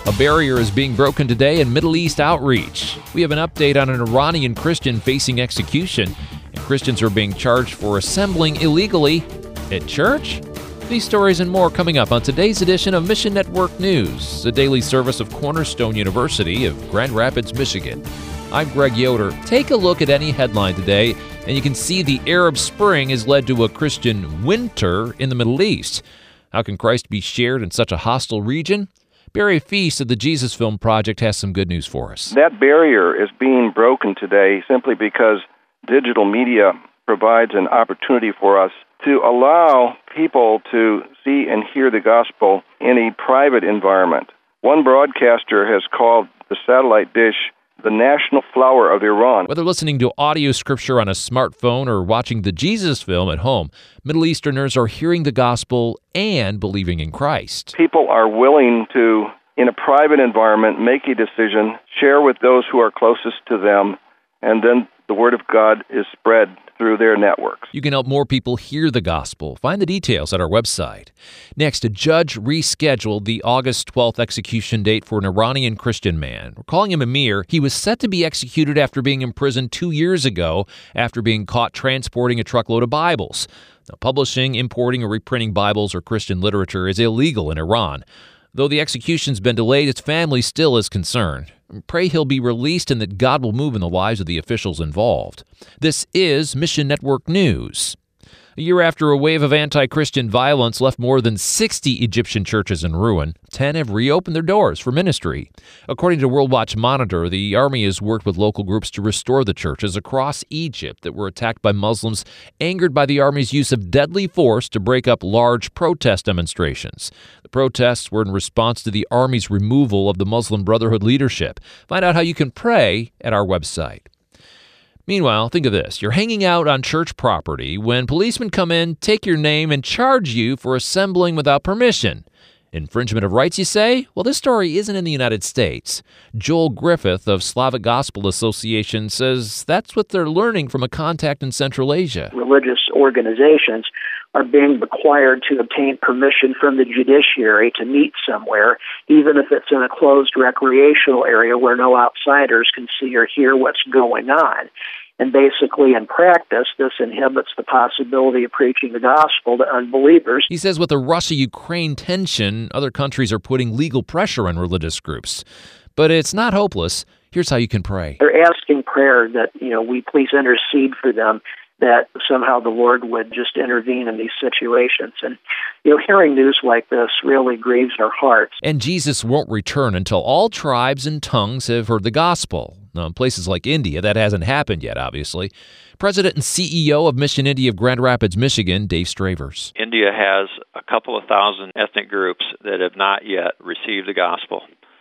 A barrier is being broken today in Middle East outreach. We have an update on an Iranian Christian facing execution, and Christians are being charged for assembling illegally at church. These stories and more coming up on today's edition of Mission Network News, a daily service of Cornerstone University of Grand Rapids, Michigan. I'm Greg Yoder. Take a look at any headline today, and you can see the Arab Spring has led to a Christian winter in the Middle East. How can Christ be shared in such a hostile region? Barry Feast of the Jesus Film Project has some good news for us. That barrier is being broken today simply because digital media provides an opportunity for us to allow people to see and hear the gospel in a private environment. One broadcaster has called the satellite dish the national flower of Iran. Whether listening to audio scripture on a smartphone or watching the Jesus Film at home, Middle Easterners are hearing the gospel and believing in Christ. People are willing to, in a private environment, make a decision, share with those who are closest to them, and then the Word of God is spread through their networks. You can help more people hear the gospel. Find the details at our website. Next, a judge rescheduled the August 12th execution date for an Iranian Christian man. We're calling him Amir. He was set to be executed after being imprisoned 2 years ago after being caught transporting a truckload of Bibles. Now, publishing, importing, or reprinting Bibles or Christian literature is illegal in Iran. Though the execution's been delayed, his family still is concerned. Pray he'll be released and that God will move in the lives of the officials involved. This is Mission Network News. A year after a wave of anti-Christian violence left more than 60 Egyptian churches in ruin, 10 have reopened their doors for ministry. According to World Watch Monitor, the Army has worked with local groups to restore the churches across Egypt that were attacked by Muslims angered by the Army's use of deadly force to break up large protest demonstrations. The protests were in response to the Army's removal of the Muslim Brotherhood leadership. Find out how you can pray at our website. Meanwhile, think of this. You're hanging out on church property when policemen come in, take your name, and charge you for assembling without permission. Infringement of rights, you say? Well, this story isn't in the United States. Joel Griffith of Slavic Gospel Association says that's what they're learning from a contact in Central Asia. Religious organizations are being required to obtain permission from the judiciary to meet somewhere, even if it's in a closed recreational area where no outsiders can see or hear what's going on. And basically, in practice, this inhibits the possibility of preaching the gospel to unbelievers. He says with the Russia-Ukraine tension, other countries are putting legal pressure on religious groups. But it's not hopeless. Here's how you can pray. They're asking prayer that, we please intercede for them, that somehow the Lord would just intervene in these situations. And, hearing news like this really grieves our hearts. And Jesus won't return until all tribes and tongues have heard the gospel. Now, in places like India, that hasn't happened yet, obviously. President and CEO of Mission India of Grand Rapids, Michigan, Dave Stravers. India has a couple of thousand ethnic groups that have not yet received the gospel.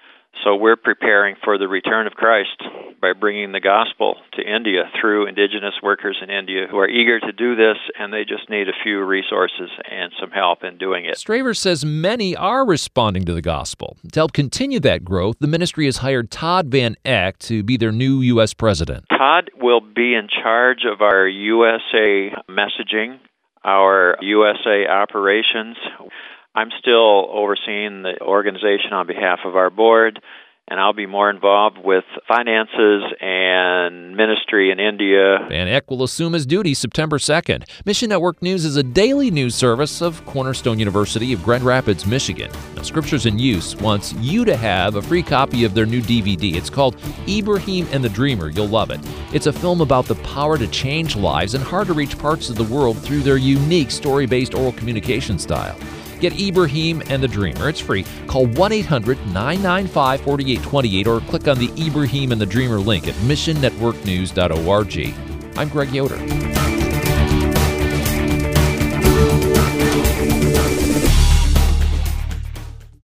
So we're preparing for the return of Christ by bringing the gospel to India through indigenous workers in India who are eager to do this, and they just need a few resources and some help in doing it. Stravers says many are responding to the gospel. To help continue that growth, the ministry has hired Todd Van Eck to be their new U.S. president. Todd will be in charge of our USA messaging, our USA operations. I'm still overseeing the organization on behalf of our board, and I'll be more involved with finances and ministry in India. Van Eck will assume his duties September 2nd. Mission Network News is a daily news service of Cornerstone University of Grand Rapids, Michigan. Now, Scriptures in Use wants you to have a free copy of their new DVD. It's called Ibrahim and the Dreamer. You'll love it. It's a film about the power to change lives in hard-to-reach parts of the world through their unique story-based oral communication style. Get Ibrahim and the Dreamer. It's free. Call 1-800-995-4828 or click on the Ibrahim and the Dreamer link at missionnetworknews.org. I'm Greg Yoder.